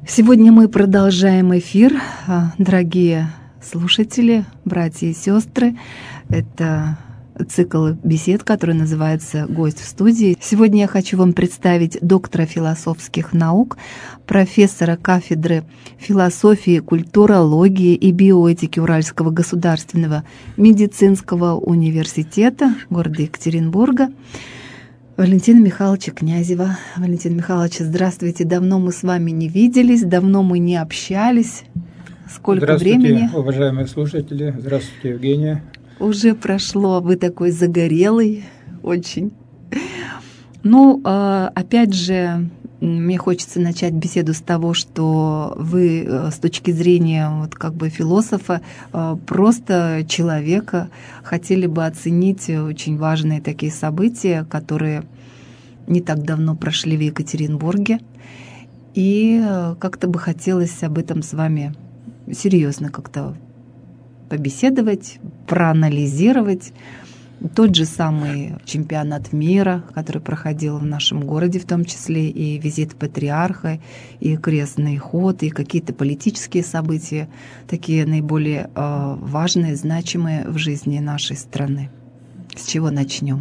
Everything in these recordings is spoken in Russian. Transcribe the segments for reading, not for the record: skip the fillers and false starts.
Сегодня мы продолжаем эфир, дорогие слушатели, братья и сестры. Это цикл бесед, который называется «Гость в студии». Сегодня я хочу вам представить доктора философских наук, профессора кафедры философии, культурологии и биоэтики Уральского государственного медицинского университета города Екатеринбурга Валентина Михайловича Князева. Валентин Михайлович, здравствуйте. Давно мы с вами не виделись, давно мы не общались. Сколько времени? Здравствуйте, уважаемые слушатели. Здравствуйте, Евгения. Уже прошло. Вы такой загорелый очень. Опять же, мне хочется начать беседу с того, что вы с точки зрения философа, просто человека, хотели бы оценить очень важные такие события, которые не так давно прошли в Екатеринбурге. И как-то бы хотелось об этом с вами серьезно как-то побеседовать, проанализировать. Тот же самый чемпионат мира, который проходил в нашем городе, в том числе и визит патриарха, и крестный ход, и какие-то политические события, такие наиболее важные, значимые в жизни нашей страны. С чего начнем?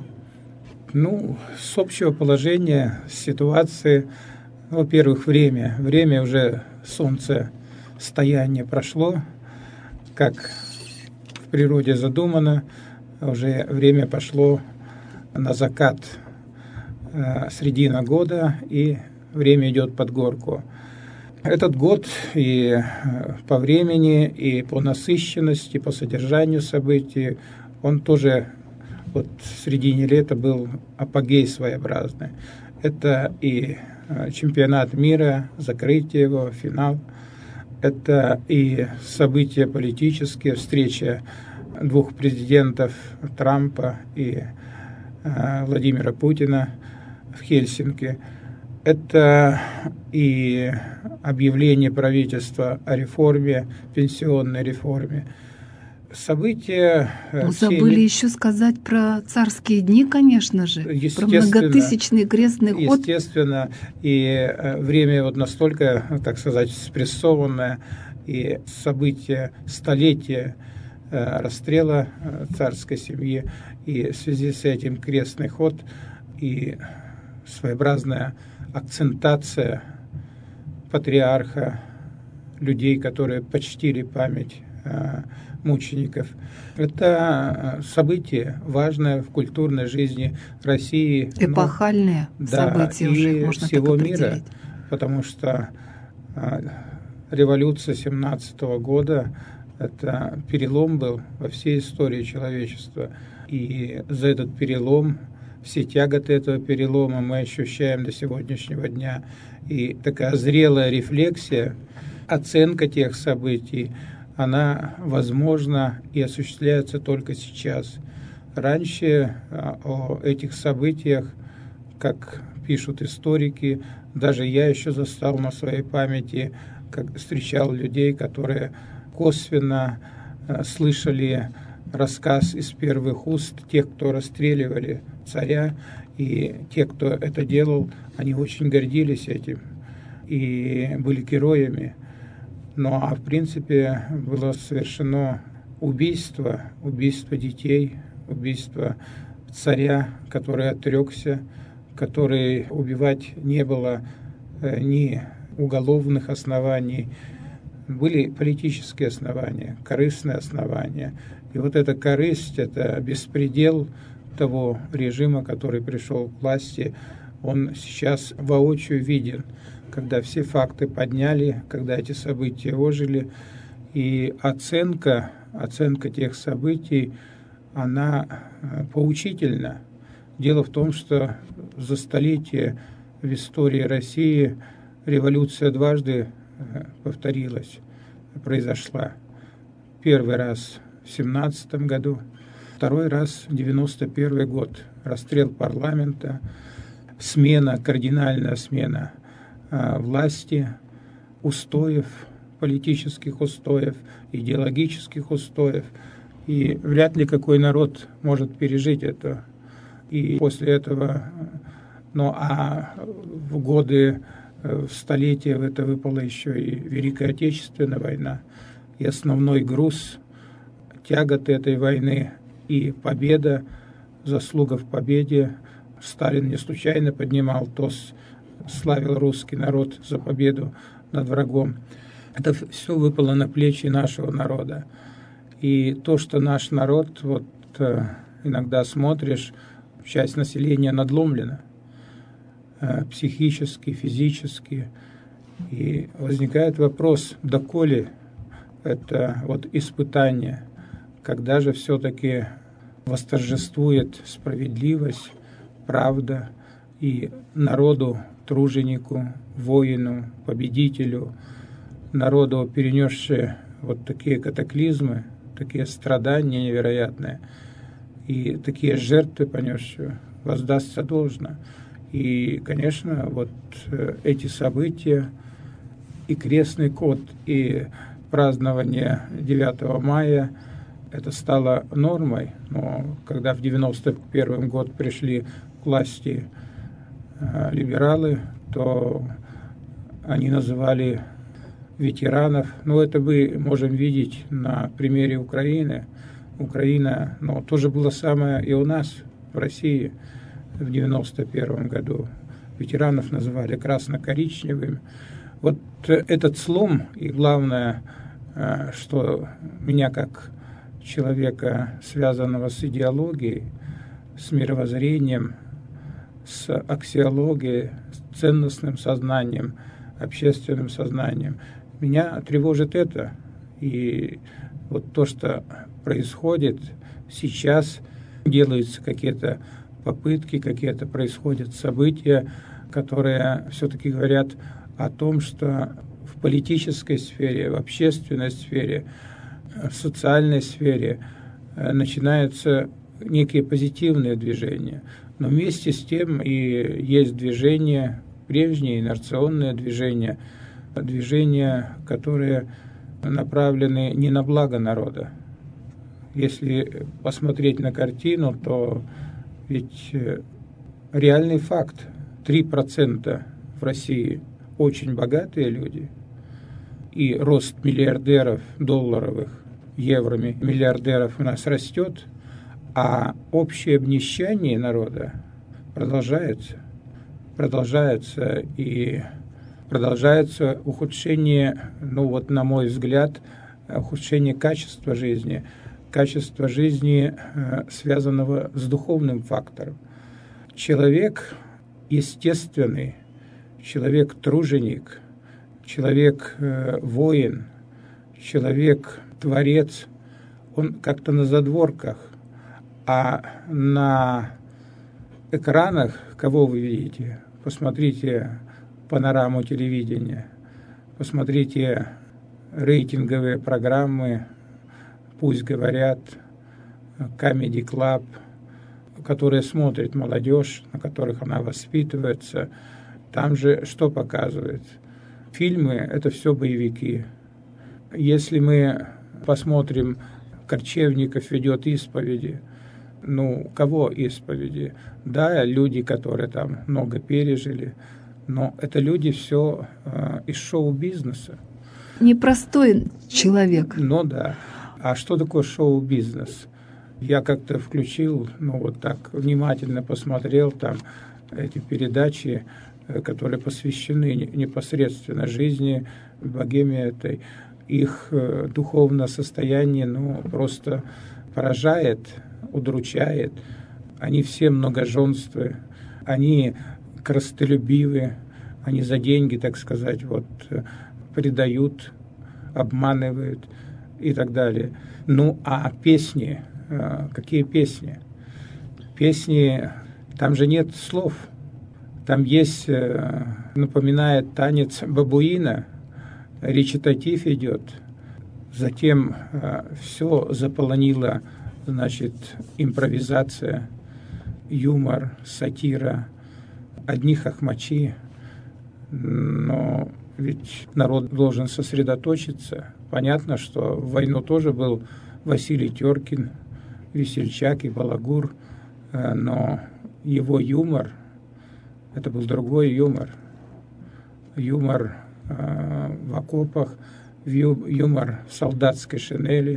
С общего положения, с ситуации. Во-первых, время. Время уже солнцестояние прошло, как в природе задумано. Уже время пошло на закат, средина года, и время идет под горку. Этот год и по времени, и по насыщенности, по содержанию событий, он тоже в середине лета был апогей своеобразный. Это и чемпионат мира, закрытие его, финал. Это и события политические, встреча двух президентов, Трампа и Владимира Путина в Хельсинки. Это и объявление правительства о реформе, пенсионной реформе. События... Забыли еще сказать про царские дни, конечно же, про многотысячный крестный ход. Естественно, и время настолько, так сказать, спрессованное, и события столетия расстрела царской семьи, и в связи с этим крестный ход и своеобразная акцентация патриарха, людей, которые почтили память мучеников. Это событие важное в культурной жизни России. Эпохальные события уже, можно всего так мира, потому что революция 17 года это перелом был во всей истории человечества. И за этот перелом, все тяготы этого перелома мы ощущаем до сегодняшнего дня. И такая зрелая рефлексия, оценка тех событий, она возможна и осуществляется только сейчас. Раньше о этих событиях, как пишут историки, даже я еще застал на своей памяти, как встречал людей, которые косвенно слышали рассказ из первых уст тех, кто расстреливали царя, и те, кто это делал, они очень гордились этим и были героями. В принципе было совершено убийство детей, убийство царя, который отрекся, который убивать не было ни уголовных оснований. Были политические основания, корыстные основания. И эта корысть, это беспредел того режима, который пришел к власти, он сейчас воочию виден, когда все факты подняли, когда эти события ожили. И оценка тех событий, она поучительна. Дело в том, что за столетие в истории России революция дважды произошла. Первый раз в 1917 году, второй раз в 1991 год. Расстрел парламента, кардинальная смена власти, устоев, политических устоев, идеологических устоев. И вряд ли какой народ может пережить это. И после этого, в годы в столетие в это выпала еще и Великая Отечественная война, и основной груз тяготы этой войны и победа, заслуга в победе. Сталин не случайно поднимал тост, славил русский народ за победу над врагом. Это все выпало на плечи нашего народа. И то, что наш народ, вот иногда смотришь, часть населения надломлена психически, физически. И возникает вопрос, доколе это вот испытание, когда же все-таки восторжествует справедливость, правда, и народу, труженику, воину, победителю, народу, перенесшему вот такие катаклизмы, такие страдания невероятные, и такие жертвы понесшие, воздастся должно. И, конечно, вот эти события, и крестный ход, и празднование 9 мая, это стало нормой. Но когда в 91 год пришли к власти либералы, то они называли ветеранов. Но это мы можем видеть на примере Украины. Украина, тоже было самое и у нас, в России, в 91 году. Ветеранов называли красно-коричневыми. Вот этот слом, и главное, что меня как человека, связанного с идеологией, с мировоззрением, с аксиологией, с ценностным сознанием, общественным сознанием, меня тревожит это. И вот то, что происходит сейчас, делаются какие-то попытки, какие-то происходят события, которые все-таки говорят о том, что в политической сфере, в общественной сфере, в социальной сфере начинаются некие позитивные движения. Но вместе с тем и есть движения, прежние инерционные движения, движения, которые направлены не на благо народа. Если посмотреть на картину, то ведь реальный факт, 3% в России очень богатые люди, и рост миллиардеров долларовых, евроми, миллиардеров у нас растет, а общее обнищание народа продолжается и продолжается ухудшение, на мой взгляд, ухудшение качества жизни, связанного с духовным фактором. Человек естественный, человек-труженик, человек-воин, человек-творец, он как-то на задворках, а на экранах кого вы видите? Посмотрите панораму телевидения, посмотрите рейтинговые программы, «Пусть говорят», Comedy Club, которые смотрит молодежь, на которых она воспитывается. Там же что показывает? Фильмы – это все боевики. Если мы посмотрим, Корчевников ведет исповеди. Кого исповеди? Да, люди, которые там много пережили, но это люди все из шоу-бизнеса. Непростой человек. Да. А что такое шоу-бизнес? Я как-то включил, так внимательно посмотрел там эти передачи, которые посвящены непосредственно жизни богемии этой. Их духовное состояние, просто поражает, удручает. Они все многоженствы, они корыстолюбивы, они за деньги, так сказать, предают, обманывают и так далее. А песни, какие песни? Песни, там же нет слов. Там есть, напоминает танец бабуина, речитатив идет. Затем все заполонила, импровизация, юмор, сатира, одни хохмачи. Но ведь народ должен сосредоточиться. Понятно, что в войну тоже был Василий Теркин, Весельчак и Балагур, но его юмор, это был другой юмор. юмор в окопах, юмор в солдатской шинели.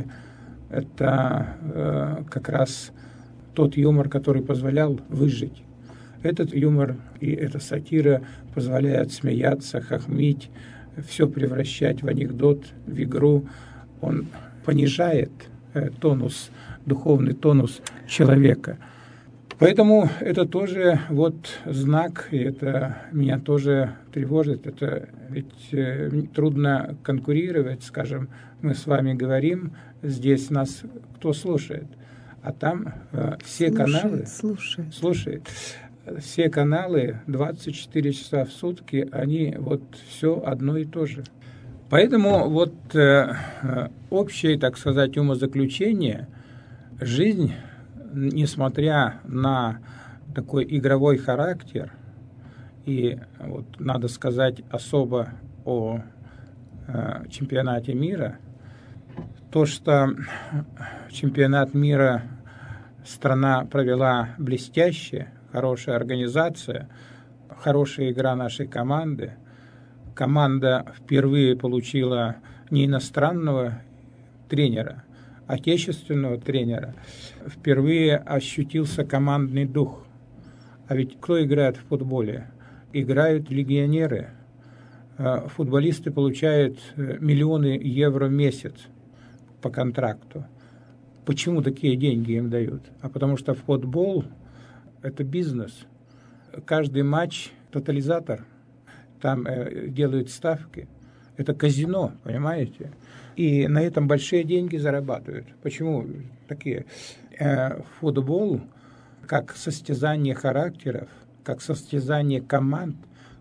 Это как раз тот юмор, который позволял выжить. Этот юмор и эта сатира позволяет смеяться, хохмить, все превращать в анекдот, в игру. Он понижает тонус, духовный тонус человека. Поэтому это тоже вот знак, и это меня тоже тревожит. Это ведь трудно конкурировать, скажем, мы с вами говорим, здесь нас кто слушает, а там все каналы... Слушает. Все каналы 24 часа в сутки, они вот все одно и то же. Поэтому вот общее, так сказать, умозаключение, жизнь, несмотря на такой игровой характер, и вот надо сказать особо о чемпионате мира, то, что чемпионат мира страна провела блестяще, хорошая организация, хорошая игра нашей команды. Команда впервые получила не иностранного тренера, а отечественного тренера. Впервые ощутился командный дух. А ведь кто играет в футболе? Играют легионеры. Футболисты получают миллионы евро в месяц по контракту. Почему такие деньги им дают? А потому что футбол – это бизнес. Каждый матч – тотализатор. Там делают ставки. Это казино, понимаете? И на этом большие деньги зарабатывают. Почему такие? Футбол, как состязание характеров, как состязание команд,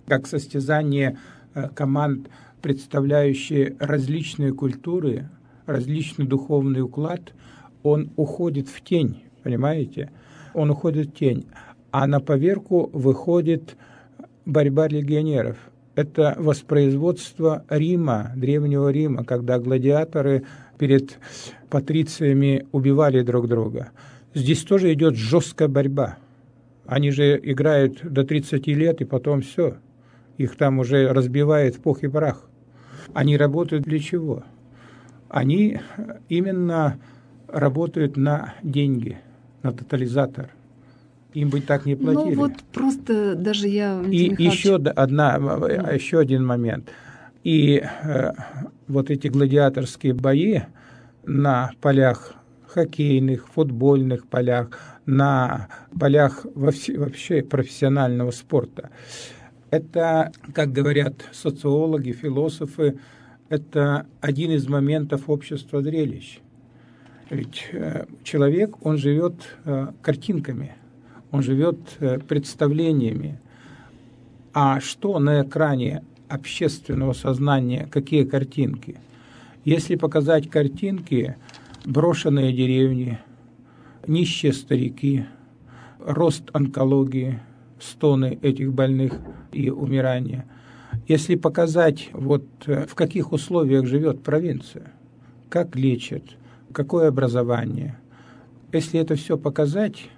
представляющие различные культуры, различный духовный уклад, он уходит в тень, понимаете? Он уходит в тень, а на поверку выходит борьба легионеров. Это воспроизводство Рима, Древнего Рима, когда гладиаторы перед патрициями убивали друг друга. Здесь тоже идет жесткая борьба. Они же играют до 30 лет, и потом все. Их там уже разбивает в пух и прах. Они работают для чего? Они именно работают на деньги, на тотализатор. Им бы так не платили. Ну вот просто даже я... И еще один момент. И вот эти гладиаторские бои на полях хоккейных, футбольных полях, на полях вообще профессионального спорта. Это, как говорят социологи, философы, это один из моментов общества зрелищ. Ведь человек, он живет картинками, он живет представлениями. А что на экране общественного сознания, какие картинки? Если показать картинки, брошенные деревни, нищие старики, рост онкологии, стоны этих больных и умирание. Если показать, вот в каких условиях живет провинция, как лечат, какое образование, если это все показать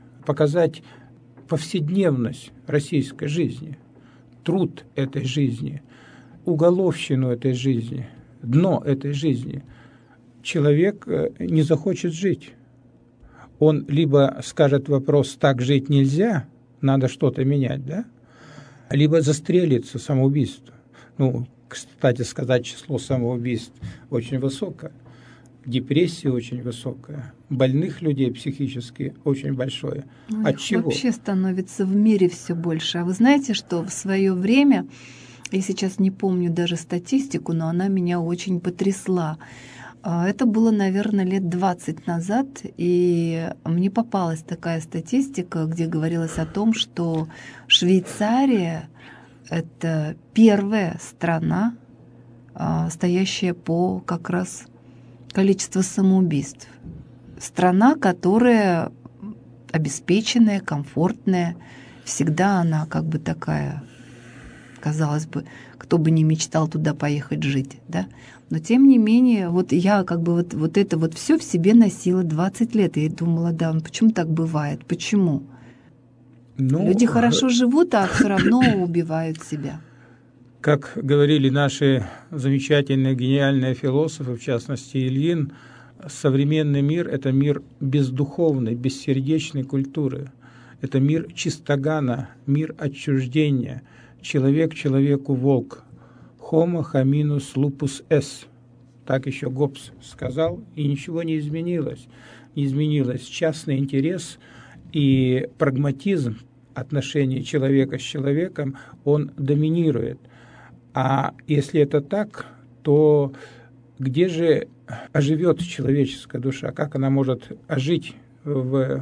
повседневность российской жизни, труд этой жизни, уголовщину этой жизни, дно этой жизни, человек не захочет жить. Он либо скажет вопрос «так жить нельзя», надо что-то менять, да? Либо застрелится, самоубийство. Ну, кстати сказать, число самоубийств очень высокое, депрессия очень высокая, больных людей психически очень большое. От чего? Вообще становится в мире все больше. А вы знаете, что в свое время, я сейчас не помню даже статистику, но она меня очень потрясла. Это было, наверное, лет 20 назад, и мне попалась такая статистика, где говорилось о том, что Швейцария — это первая страна, стоящая по как раз количеству самоубийств. Страна, которая обеспеченная, комфортная, всегда она как бы такая, казалось бы, кто бы не мечтал туда поехать жить, да? Но тем не менее, вот я как бы вот это вот все в себе носила 20 лет. И думала, да, почему так бывает? Почему? Люди хорошо живут, а все равно убивают себя. Как говорили наши замечательные, гениальные философы, в частности Ильин, современный мир – это мир бездуховной, бессердечной культуры. Это мир чистогана, мир отчуждения. Человек человеку волк. Homo hominus lupus est. Так еще Гоббс сказал, и ничего не изменилось. Не изменилось частный интерес и прагматизм отношений человека с человеком, он доминирует. А если это так, то где же оживет человеческая душа? Как она может ожить в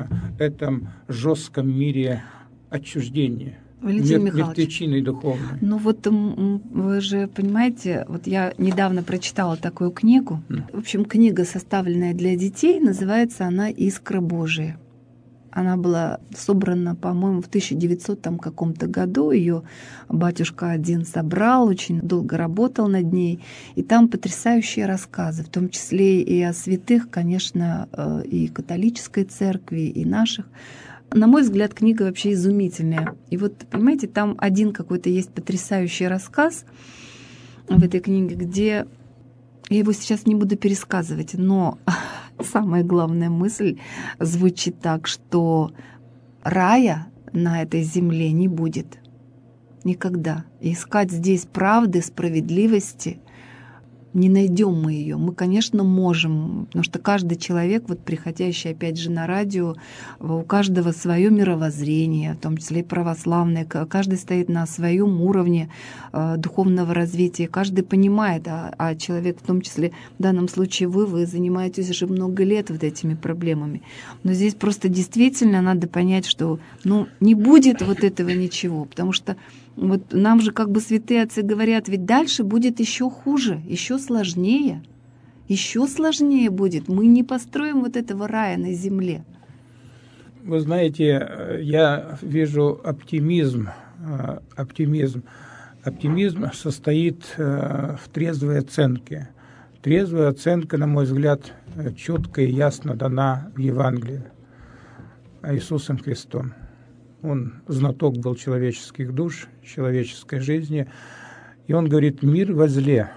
этом жестком мире отчуждения? Валентин Михайлович, мертвечиной духовной. Ну вот вы же понимаете, вот я недавно прочитала такую книгу. В общем, книга, составленная для детей, называется она «Искра Божия». Она была собрана, по-моему, в 1900 каком-то году. Ее батюшка один собрал, очень долго работал над ней. И там потрясающие рассказы, в том числе и о святых, конечно, и католической церкви, и наших. На мой взгляд, книга вообще изумительная. И вот, понимаете, там один какой-то есть потрясающий рассказ в этой книге, где я его сейчас не буду пересказывать, но самая главная мысль звучит так, что рая на этой земле не будет никогда. И искать здесь правды, справедливости не найдем мы ее. Мы, конечно, можем, потому что каждый человек, вот приходящий опять же на радио, у каждого свое мировоззрение, в том числе и православное, каждый стоит на своем уровне духовного развития, каждый понимает, а человек, в том числе в данном случае вы занимаетесь уже много лет вот этими проблемами. Но здесь просто действительно надо понять, что не будет вот этого ничего, потому что вот нам же как бы святые отцы говорят, ведь дальше будет еще хуже, еще сложнее будет. Мы не построим вот этого рая на земле. Вы знаете, я вижу оптимизм. Оптимизм состоит в трезвой оценке. Трезвая оценка, на мой взгляд, четко и ясно дана в Евангелии Иисусом Христом. Он знаток был человеческих душ, человеческой жизни. И он говорит, мир возле.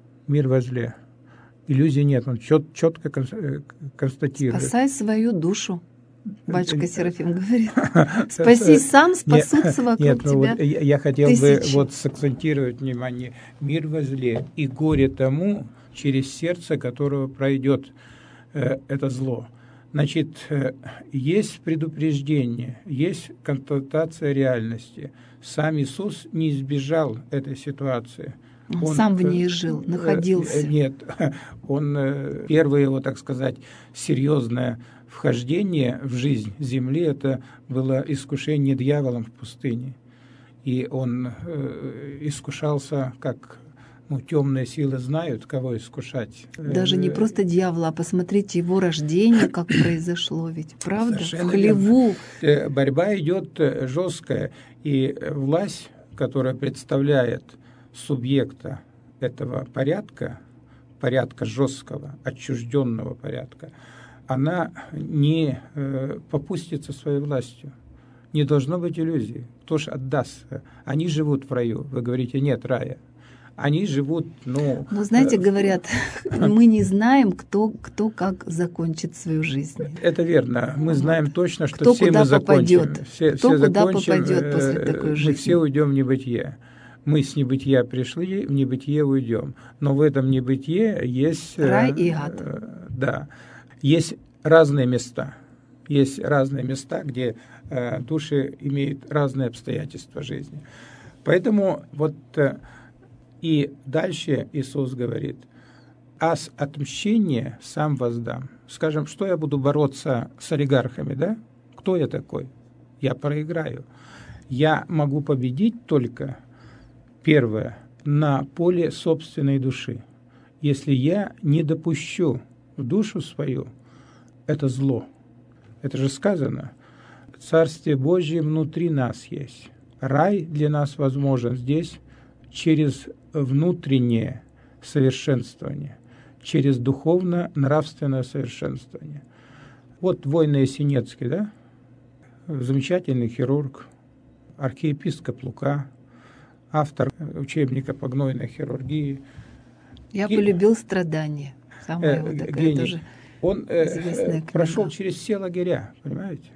Иллюзий нет, он четко констатирует. Спасай свою душу, батюшка Серафим говорит. Спасись сам, спасутся вокруг тебя. Я хотел бы сакцентировать внимание. Мир возле, и горе тому, через сердце которого пройдет это зло. Значит, есть предупреждение, есть констатация реальности. Сам Иисус не избежал этой ситуации. Он сам в ней жил, находился. Нет, первое его, так сказать, серьезное вхождение в жизнь земли, это было искушение дьяволом в пустыне. И он искушался, как темные силы знают, кого искушать. Даже не просто дьявола, а посмотрите его рождение, как произошло ведь, правда? Совершенно в хлеву. Борьба идет жесткая, и власть, которая представляет субъекта этого порядка жесткого, отчужденного порядка, она не попустится своей властью. Не должно быть иллюзий. Кто ж отдаст? Они живут в раю. Вы говорите, нет рая. Они живут, Но знаете, говорят, мы не знаем, кто как закончит свою жизнь. Это верно. Мы знаем точно, что кто все мы закончим. Кто куда попадет после такой жизни. Мы все уйдем в небытие. Мы с небытия пришли, в небытие уйдем. Но в этом небытие есть... Рай и ад. Да. Есть разные места. Есть разные места, где души имеют разные обстоятельства жизни. Поэтому и дальше Иисус говорит, а с отмщения сам воздам. Скажем, что я буду бороться с олигархами, да? Кто я такой? Я проиграю. Я могу победить только, первое, на поле собственной души. Если я не допущу в душу свою это зло, это же сказано, Царствие Божье внутри нас есть. Рай для нас возможен здесь через внутреннее совершенствование, через духовно-нравственное совершенствование. Вот Война Есенинский, да? Замечательный хирург, архиепископ Лука, автор учебника по гнойной хирургии. Я полюбил страдания. Самая вот такая гений. тоже Он прошел через все лагеря, понимаете?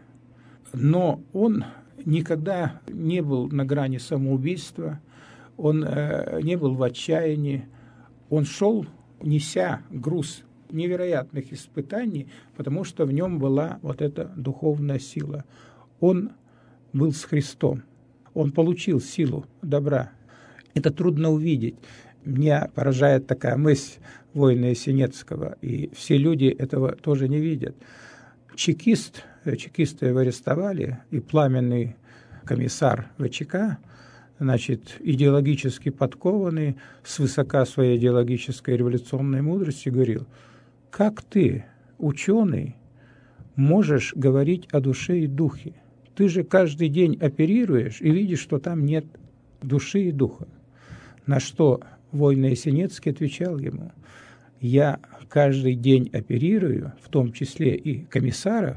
Но он никогда не был на грани самоубийства, он не был в отчаянии. Он шел, неся груз невероятных испытаний, потому что в нем была вот эта духовная сила. Он был с Христом. Он получил силу добра. Это трудно увидеть. Меня поражает такая мысль воина Есенинского, и все люди этого тоже не видят. Чекисты его арестовали, и пламенный комиссар ВЧК, значит, идеологически подкованный, свысока своей идеологической революционной мудрости, говорил: как ты, ученый, можешь говорить о душе и духе? Ты же каждый день оперируешь и видишь, что там нет души и духа. На что воин Есенинский отвечал ему: я каждый день оперирую, в том числе и комиссаров,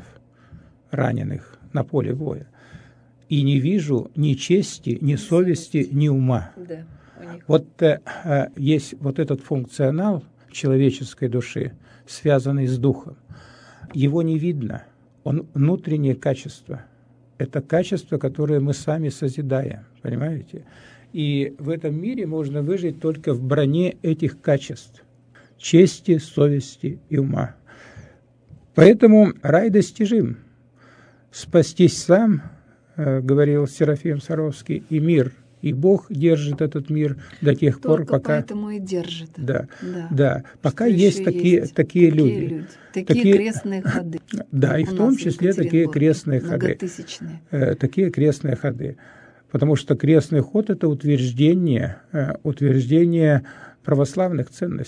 раненых на поле боя, и не вижу ни чести, ни совести, ни ума. Да, вот есть вот этот функционал человеческой души, связанный с духом. Его не видно, он внутреннее качество. Это качество, которое мы сами созидаем, понимаете? И в этом мире можно выжить только в броне этих качеств – чести, совести и ума. Поэтому рай достижим. Спастись сам, говорил Серафим Саровский, и мир, и Бог держит этот мир до тех пор, пока... поэтому и держит. Да. Пока есть такие люди. Такие крестные ходы. Да, и в том числе такие крестные ходы. Многотысячные. Такие крестные ходы. Потому что крестный ход – это утверждение православных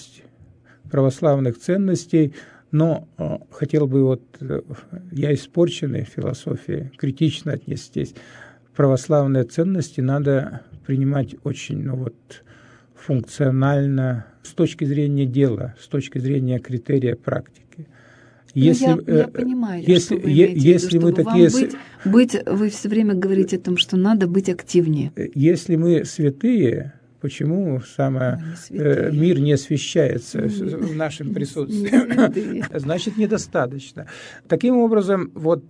ценностей. Но хотел бы, я испорченный философией, критично отнестись. Православные ценности надо принимать очень функционально, с точки зрения дела, с точки зрения критерия практики. Я понимаю, что вы имеете в виду, вы все время говорите о том, что надо быть активнее. Если мы святые, почему мир не освещается в нашем присутствии? Значит, недостаточно. Таким образом,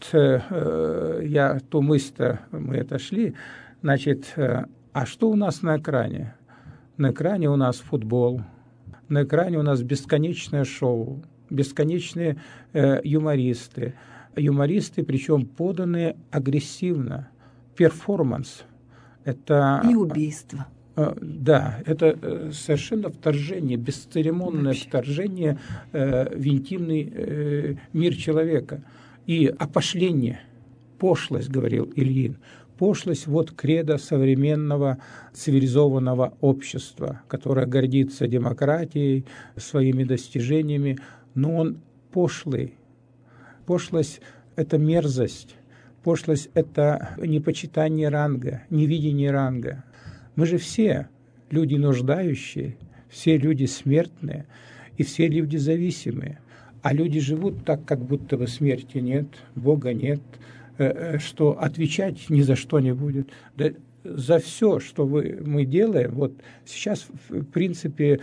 ту мысль-то мы отошли. Значит, а что у нас на экране? На экране у нас футбол, на экране у нас бесконечное шоу, бесконечные юмористы, причем поданные агрессивно, перформанс. И убийство. Да, это совершенно вторжение, бесцеремонное вторжение в интимный мир человека. И опошление, пошлость, говорил Ильин, пошлость кредо современного цивилизованного общества, которое гордится демократией, своими достижениями, но он пошлый. Пошлость – это мерзость, пошлость – это непочитание ранга, невидение ранга. Мы же все люди нуждающие, все люди смертные и все люди зависимые. А люди живут так, как будто бы смерти нет, Бога нет, что отвечать ни за что не будет. Да, за все, что мы делаем, сейчас, в принципе,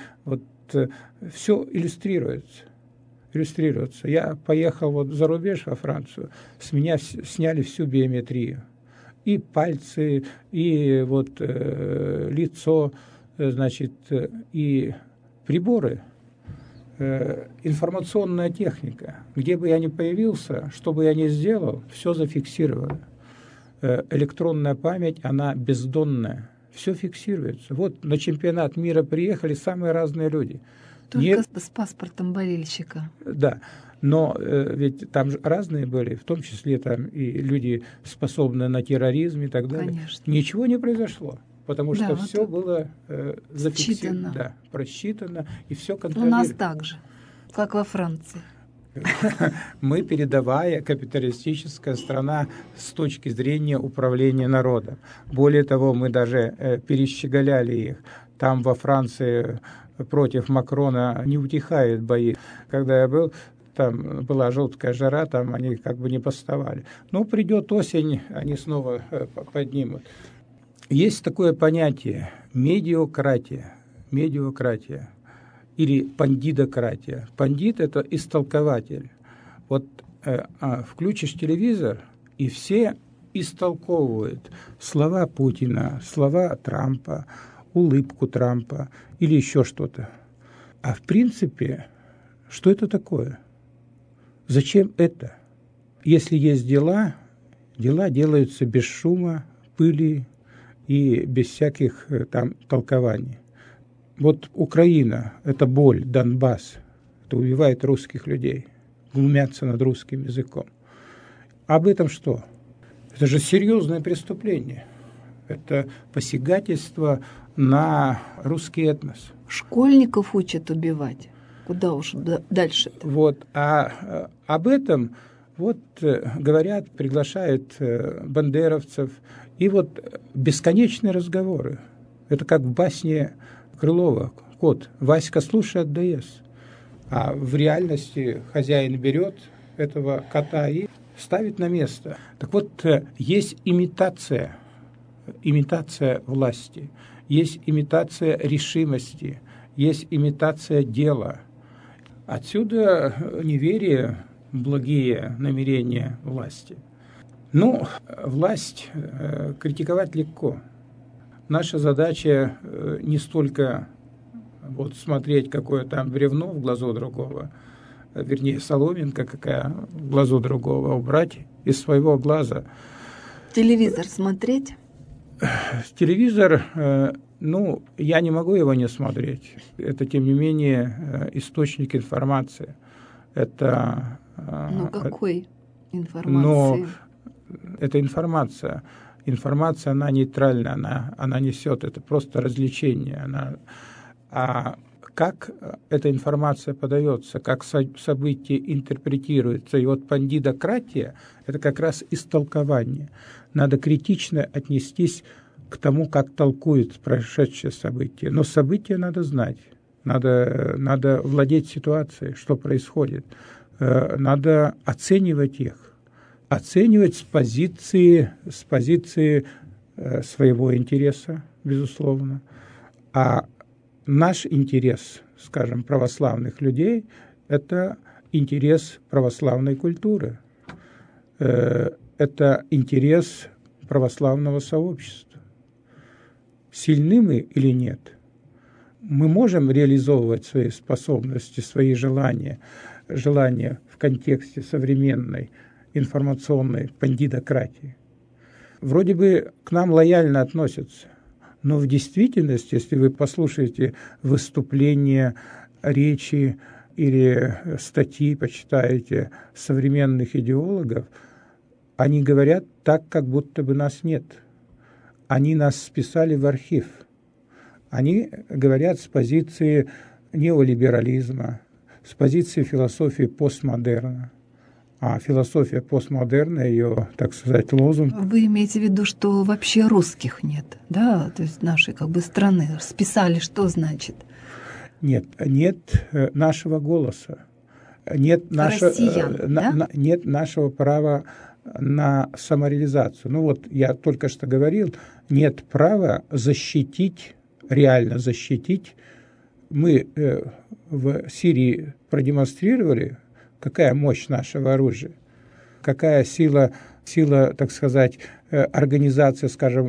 все иллюстрируется. Я поехал за рубеж, во Францию, с меня сняли всю биометрию. И пальцы, и лицо, значит, и приборы, информационная техника. Где бы я ни появился, что бы я ни сделал, все зафиксировано. Электронная память, она бездонная, все фиксируется. На чемпионат мира приехали самые разные люди. Только с паспортом болельщика. Да. Но ведь там же разные были, в том числе там и люди, способные на терроризм и так далее. Конечно. Ничего не произошло, потому что все было зафиксировано, просчитано, и все контролировано. У нас так же, как во Франции. Мы передовая капиталистическая страна с точки зрения управления народом. Более того, мы даже перещеголяли их. Там во Франции против Макрона не утихают бои. Когда я был, там была жуткая жара, там они как бы не поставали. Но придет осень, они снова поднимут. Есть такое понятие медиократия или пандидократия. Пандит – это истолкователь. Вот включишь телевизор, и все истолковывают слова Путина, слова Трампа, улыбку Трампа или еще что-то. А в принципе, что это такое? Зачем это? Если есть дела делаются без шума, пыли и без всяких там толкований. Вот Украина – это боль, Донбасс, это убивает русских людей, глумятся над русским языком. Об этом что? Это же серьезное преступление. Это посягательство на русский этнос. Школьников учат убивать. Куда уж дальше-то? Вот, а об этом вот говорят, приглашают бандеровцев, и вот бесконечные разговоры. Это как в басне Крылова «Кот». Васька слушает, отдаёт. А в реальности хозяин берет этого кота и ставит на место. Так вот, есть имитация власти, есть имитация решимости, есть имитация дела. Отсюда неверие, благие намерения власти. Ну, власть критиковать легко. Наша задача не столько вот смотреть, какое там бревно в глазу другого, вернее, соломинка какая в глазу другого, убрать из своего глаза. Телевизор смотреть? Телевизор, я не могу его не смотреть. Это, тем не менее, источник информации. Это... какой информации? Это информация. Информация, она нейтральна, она несет, это просто развлечение. А как эта информация подается, как события интерпретируются. И вот пандидократия – это как раз истолкование. Надо критично отнестись к тому, как толкуют прошедшие события. Но события надо знать, надо владеть ситуацией, что происходит. Надо оценивать их. Оценивать с позиции своего интереса, безусловно. А наш интерес, скажем, православных людей, это интерес православной культуры. Это интерес православного сообщества. Сильны мы или нет? Мы можем реализовывать свои способности, свои желания в контексте современной информационной пандидократии. Вроде бы к нам лояльно относятся, но в действительности, если вы послушаете выступления, речи или статьи, почитаете современных идеологов, они говорят так, как будто бы нас нет. Они нас списали в архив. Они говорят с позиции неолиберализма, с позиции философии постмодерна. А философия постмодерна, ее, так сказать, лозунг. Вы имеете в виду, что вообще русских нет, да? То есть нашей страны списали, что значит? Нет нашего голоса. Нет нашего права на самореализацию. Я только что говорил, нет права реально защитить. Мы в Сирии продемонстрировали, какая мощь нашего оружия, какая сила, так сказать, организация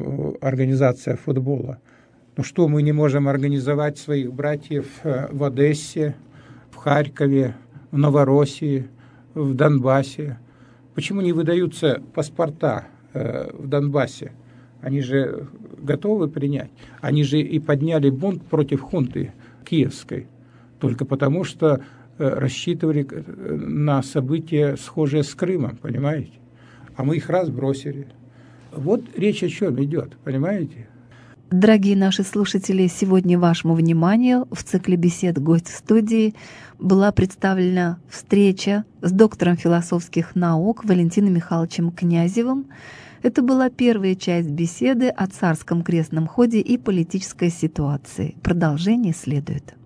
футбола. Что мы не можем организовать своих братьев в Одессе, в Харькове, в Новороссии, в Донбассе? Почему не выдаются паспорта в Донбассе? Они же готовы принять. Они же и подняли бунт против хунты киевской, только потому что рассчитывали на события, схожие с Крымом, понимаете? А мы их раз бросили. Вот речь о чем идет, понимаете? Дорогие наши слушатели, сегодня вашему вниманию в цикле бесед «Гость в студии» была представлена встреча с доктором философских наук Валентином Михайловичем Князевым. Это была первая часть беседы о царском крестном ходе и политической ситуации. Продолжение следует.